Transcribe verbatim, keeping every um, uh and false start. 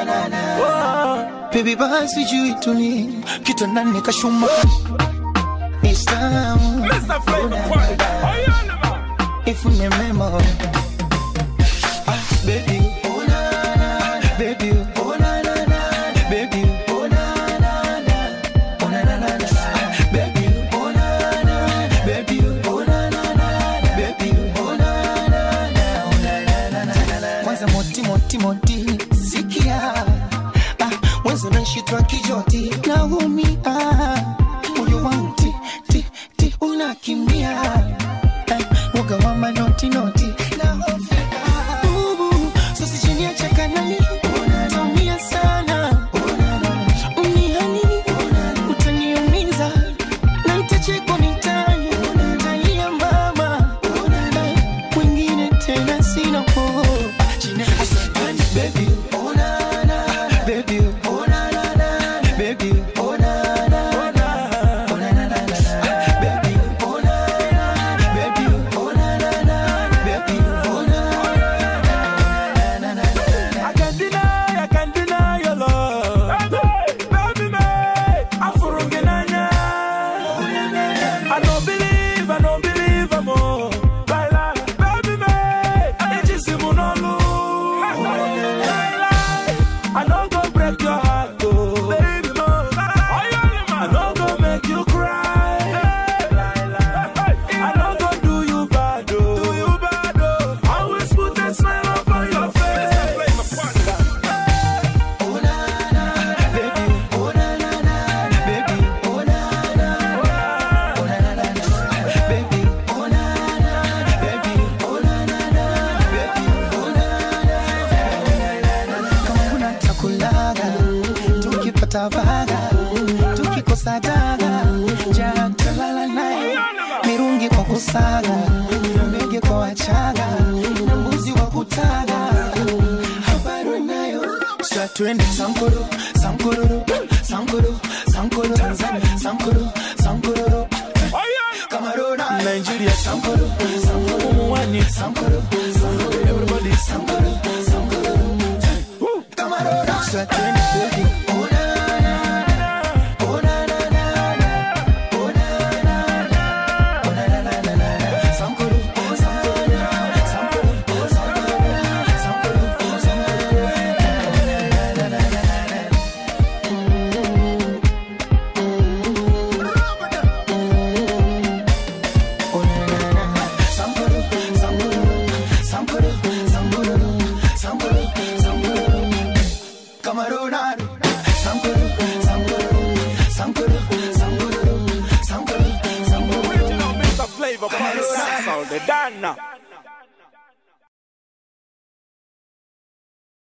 na na. Oh. Baby basi juu ituni kitu nani kashuma. Mister Mister Flavor Party. If you remember, ah, baby, oh na na, baby, oh na na na, baby, oh na na na, oh na na na, baby, oh na na, baby, oh na na na, baby, oh na na na, oh na na na. Kwanza moti moti moti, sikia, ah, mwanzo nashitwa kijoti, na humi ah, moyo wangu ti ti ti unakimbia. Woga wama noti noti na hofika. Ubu, so si chini ya chakanani. Utaumia sana. Unihani, utaniumiza. Na nitachekwa mitani. Utalia mama. Wengine tena sina po. Baby, oh na na. Baby, oh na na na. Baby, oh na na. Tabaga, tukikosa daga, jatalala nae, mirungi kwa kusaga, mbege kwa wachaga, na mbuzi wa kutaga, habari nayo, sa twende sankoro, sankoro, sankoro, sankoro, Tanzania, sankoro, sankoro, Cameroon, Nigeria, sankoro, sankoro, Mwani, sankoro, everybody, sankoro, sankoro, Cameroon, sa twende baby. Flavor Party. That's all they done now.